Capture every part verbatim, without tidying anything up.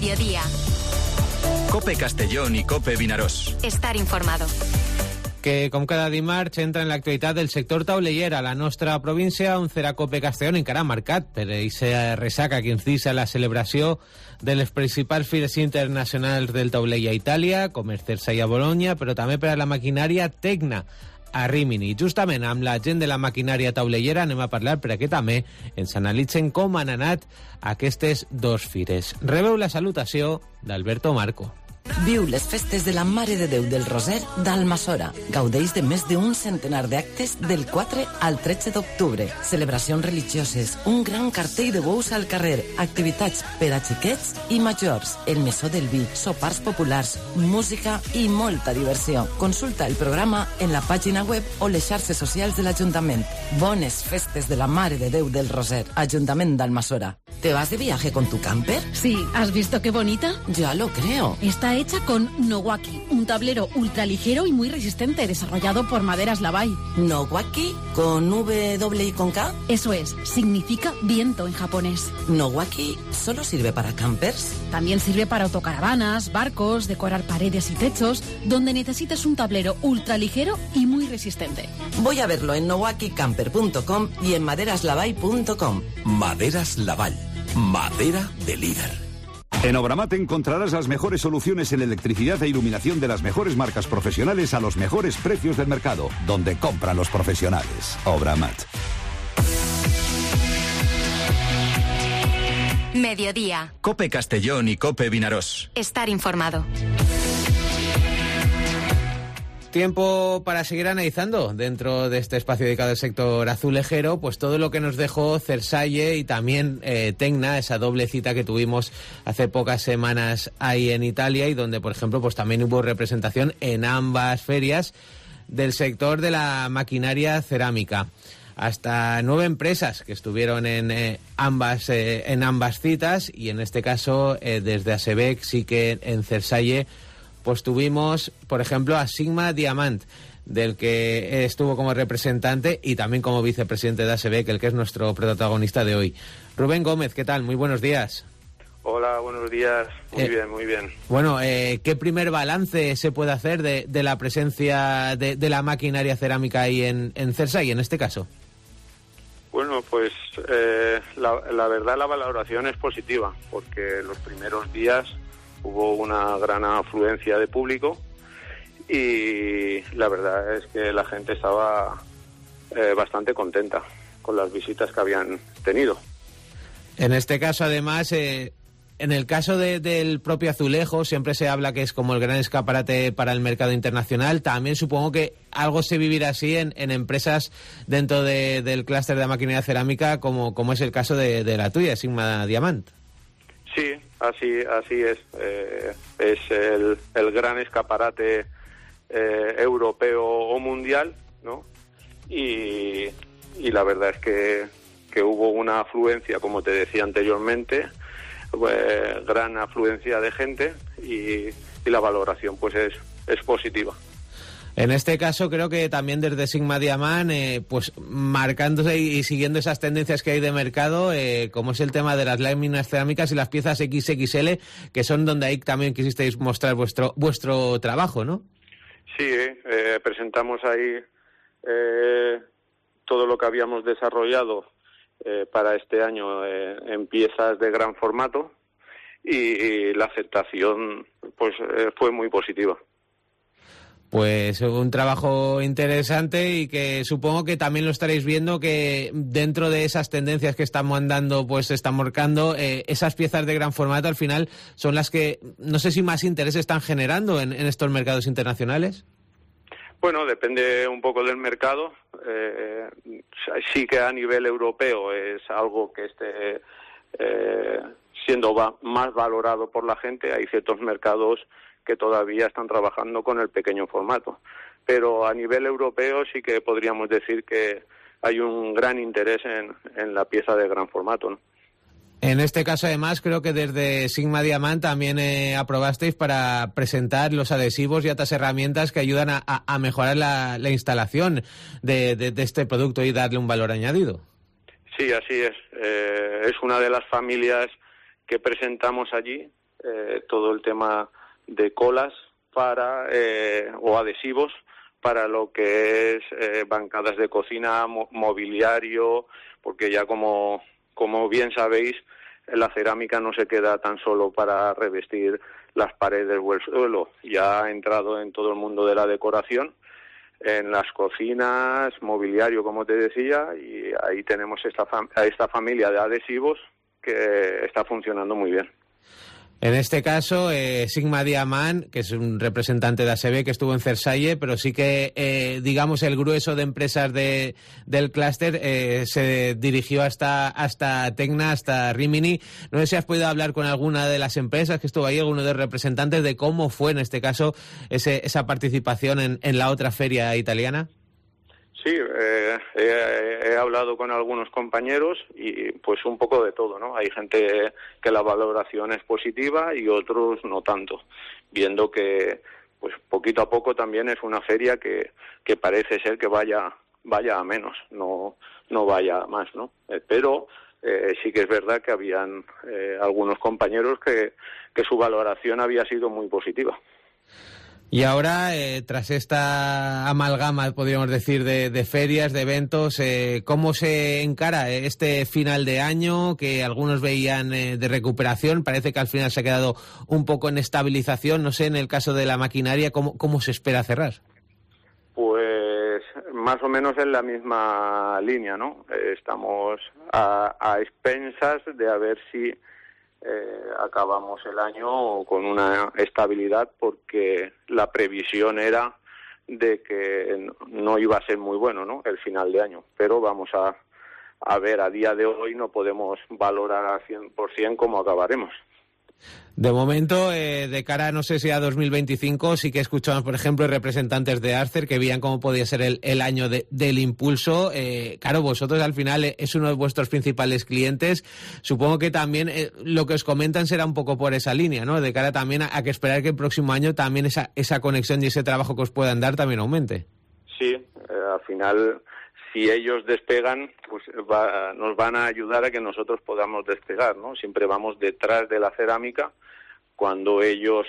Mediodía. COPE Castellón i COPE Vinaròs. Estar informado. Que, com cada dimarts, entra en l'actualitat del sector taulellera a la nostra província, on serà COPE Castellón encara marcat per aquesta ressaca que ens deixa la celebració de les principals fires internacionals del taulell a Itàlia, com el Cersei a Bologna, però també per a la maquinària Tecna a Rímini. Justament amb la gent de la maquinària taulellera anem a parlar perquè també ens analitzen com han anat aquestes dos fires. Rebeu la salutació d'Alberto Marco. Viu les festes de la Mare de Déu del Roser d'Almassora. Gaudeix de més d'un centenar d'actes del quatre al tretze d'octubre. Celebracions religioses, un gran cartell de bous al carrer, activitats per a xiquets i majors, el Mesó del Vi, sopars populars, música i molta diversió. Consulta el programa en la pàgina web o les xarxes socials de l'Ajuntament. Bones festes de la Mare de Déu del Roser, Ajuntament d'Almassora. ¿Te vas de viaje con tu camper? Sí, ¿has visto qué bonita? Ya lo creo. Está hecha con Nowaki, un tablero ultraligero y muy resistente, desarrollado por Maderas Lavall. ¿Nowaki? ¿Con W y con K? Eso es, significa viento en japonés. ¿Nowaki solo sirve para campers? También sirve para autocaravanas, barcos, decorar paredes y techos, donde necesites un tablero ultraligero y muy resistente. Voy a verlo en nowaki camper punto com y en maderas lavall punto com. Maderas Lavall. Madera de líder. En Obramat encontrarás las mejores soluciones en electricidad e iluminación de las mejores marcas profesionales a los mejores precios del mercado, donde compran los profesionales. Obramat. Mediodía. COPE Castellón y COPE Vinaròs. Estar informado. Tiempo para seguir analizando dentro de este espacio dedicado al sector azulejero, pues todo lo que nos dejó Cersei y también eh, Tecna, esa doble cita que tuvimos hace pocas semanas ahí en Italia y donde, por ejemplo, pues también hubo representación en ambas ferias del sector de la maquinaria cerámica. Hasta nueve empresas que estuvieron en eh, ambas eh, en ambas citas y en este caso eh, desde ASEBEC sí que en Cersei pues tuvimos, por ejemplo, a Sigma Diamant, del que estuvo como representante y también como vicepresidente de ASEBEC, el que es nuestro protagonista de hoy. Rubén Gómez, ¿qué tal? Muy buenos días. Hola, buenos días. Muy eh, bien, muy bien. Bueno, eh, ¿qué primer balance se puede hacer de, de la presencia de, de la maquinaria cerámica ahí en, en Cersei, en este caso? Bueno, pues eh, la, la verdad la valoración es positiva, porque los primeros días hubo una gran afluencia de público y la verdad es que la gente estaba eh, bastante contenta con las visitas que habían tenido. En este caso, además, eh, en el caso de, del propio azulejo, siempre se habla que es como el gran escaparate para el mercado internacional. También supongo que algo se vivirá así en, en empresas dentro de, del clúster de maquinaria cerámica, como, como es el caso de, de la tuya, Sigma Diamant. Sí, así así es. Eh, es el, el gran escaparate eh, europeo o mundial, ¿no? Y, y la verdad es que, que hubo una afluencia, como te decía anteriormente, pues, gran afluencia de gente y, y la valoración pues es, es positiva. En este caso creo que también desde Sigma Diamant, eh, pues marcándose y, y siguiendo esas tendencias que hay de mercado, eh, como es el tema de las láminas cerámicas y las piezas equis equis ele, que son donde ahí también quisisteis mostrar vuestro vuestro trabajo, ¿no? Sí, eh, presentamos ahí eh, todo lo que habíamos desarrollado eh, para este año eh, en piezas de gran formato y, y la aceptación pues eh, fue muy positiva. Pues un trabajo interesante y que supongo que también lo estaréis viendo que dentro de esas tendencias que estamos andando, pues se están marcando, eh, esas piezas de gran formato al final son las que no sé si más interés están generando en, en estos mercados internacionales. Bueno, depende un poco del mercado. Eh, sí que a nivel europeo es algo que esté eh, siendo va- más valorado por la gente. Hay ciertos mercados que todavía están trabajando con el pequeño formato. Pero a nivel europeo sí que podríamos decir que hay un gran interés en, en la pieza de gran formato, ¿no? En este caso, además, creo que desde Sigma Diamant también eh, aprobasteis para presentar los adhesivos y otras herramientas que ayudan a, a, a mejorar la, la instalación de, de, de este producto y darle un valor añadido. Sí, así es. Eh, es una de las familias que presentamos allí. eh, todo el tema de colas para eh, o adhesivos para lo que es eh, bancadas de cocina, mo- mobiliario, porque ya como, como bien sabéis, la cerámica no se queda tan solo para revestir las paredes o el suelo, ya ha entrado en todo el mundo de la decoración, en las cocinas, mobiliario, como te decía, y ahí tenemos esta, fam- esta familia de adhesivos que está funcionando muy bien. En este caso, eh, Sigma Diamant, que es un representante de A S B que estuvo en Cersalle, pero sí que, eh, digamos, el grueso de empresas de, del clúster eh, se dirigió hasta, hasta Tecna, hasta Rimini. No sé si has podido hablar con alguna de las empresas que estuvo ahí, alguno de los representantes, de cómo fue, en este caso, ese, esa participación en, en la otra feria italiana. Sí, eh, he, he hablado con algunos compañeros y pues un poco de todo, ¿no? Hay gente que la valoración es positiva y otros no tanto, viendo que pues poquito a poco también es una feria que, que parece ser que vaya vaya a menos, no no vaya a más, ¿no? Eh, pero eh, sí que es verdad que habían eh, algunos compañeros que, que su valoración había sido muy positiva. Y ahora, eh, tras esta amalgama, podríamos decir, de, de ferias, de eventos, eh, ¿cómo se encara este final de año que algunos veían eh, de recuperación? Parece que al final se ha quedado un poco en estabilización. No sé, en el caso de la maquinaria, ¿cómo, cómo se espera cerrar? Pues más o menos en la misma línea, ¿no? Eh, estamos a, a expensas de a ver si Eh, acabamos el año con una estabilidad, porque la previsión era de que no iba a ser muy bueno, ¿no?, el final de año, pero vamos a, a ver, a día de hoy no podemos valorar al cien por ciento cómo acabaremos. De momento, eh, de cara, no sé si a dos mil veinticinco, sí que escuchamos, por ejemplo, representantes de Arcer que veían cómo podía ser el, el año de, del impulso. Eh, claro, vosotros al final eh, es uno de vuestros principales clientes. Supongo que también eh, lo que os comentan será un poco por esa línea, ¿no? De cara también a, a que esperar que el próximo año también esa, esa conexión y ese trabajo que os puedan dar también aumente. Sí, eh, al final, si ellos despegan, pues va, nos van a ayudar a que nosotros podamos despegar, ¿no? Siempre vamos detrás de la cerámica. Cuando ellos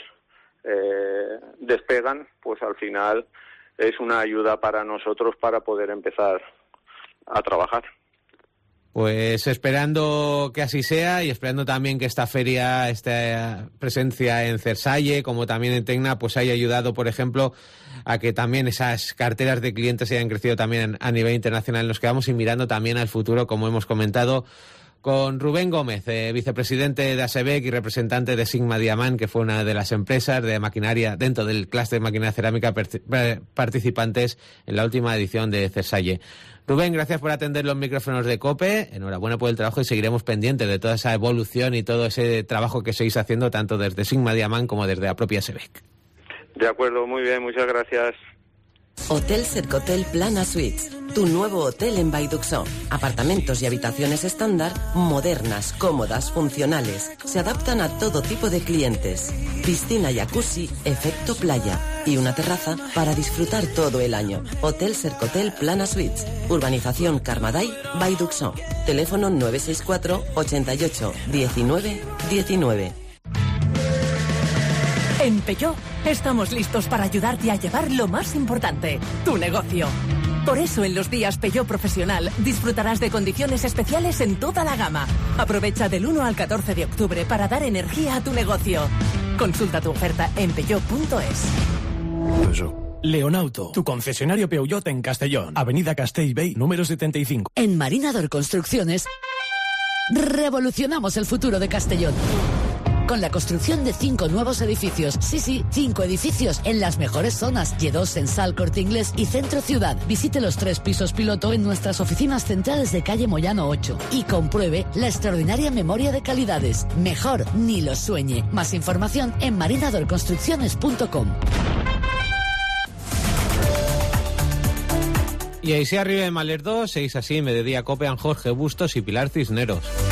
eh, despegan, pues al final es una ayuda para nosotros para poder empezar a trabajar. Pues esperando que así sea y esperando también que esta feria, esta presencia en Cersalle, como también en Tecna, pues haya ayudado, por ejemplo, a que también esas carteras de clientes hayan crecido también a nivel internacional. Nos quedamos y mirando también al futuro, como hemos comentado, con Rubén Gómez, eh, vicepresidente de A S B C y representante de Sigma Diamant, que fue una de las empresas de maquinaria dentro del clúster de maquinaria cerámica participantes en la última edición de Cersalle. Rubén, gracias por atender los micrófonos de COPE. Enhorabuena por el trabajo y seguiremos pendientes de toda esa evolución y todo ese trabajo que seguís haciendo tanto desde Sigma Diamant como desde la propia A S B C. De acuerdo, muy bien, muchas gracias. Hotel Cercotel Plana Suites, tu nuevo hotel en Baiduxó. Apartamentos y habitaciones estándar, modernas, cómodas, funcionales. Se adaptan a todo tipo de clientes. Piscina, jacuzzi, efecto playa y una terraza para disfrutar todo el año. Hotel Cercotel Plana Suites, Urbanización Carmaday, Baiduxó. Teléfono nueve seis cuatro, ochenta y ocho, diecinueve, diecinueve. En Peugeot estamos listos para ayudarte a llevar lo más importante, tu negocio. Por eso en los días Peugeot Profesional disfrutarás de condiciones especiales en toda la gama. Aprovecha del uno al catorce de octubre para dar energía a tu negocio. Consulta tu oferta en peugeot punto es. Leonauto, tu concesionario Peugeot en Castellón, Avenida Castellbey, número setenta y cinco. En Marinador Construcciones revolucionamos el futuro de Castellón. Con la construcción de cinco nuevos edificios. Sí, sí, cinco edificios en las mejores zonas. Y dos en Sal, Corte Inglés y Centro Ciudad. Visite los tres pisos piloto en nuestras oficinas centrales de calle Moyano ocho. Y compruebe la extraordinaria memoria de calidades. Mejor ni lo sueñe. Más información en marinador construcciones punto com. Y ahí se arriba de Maler dos, seis así, mediodía Copean, Jorge Bustos y Pilar Cisneros.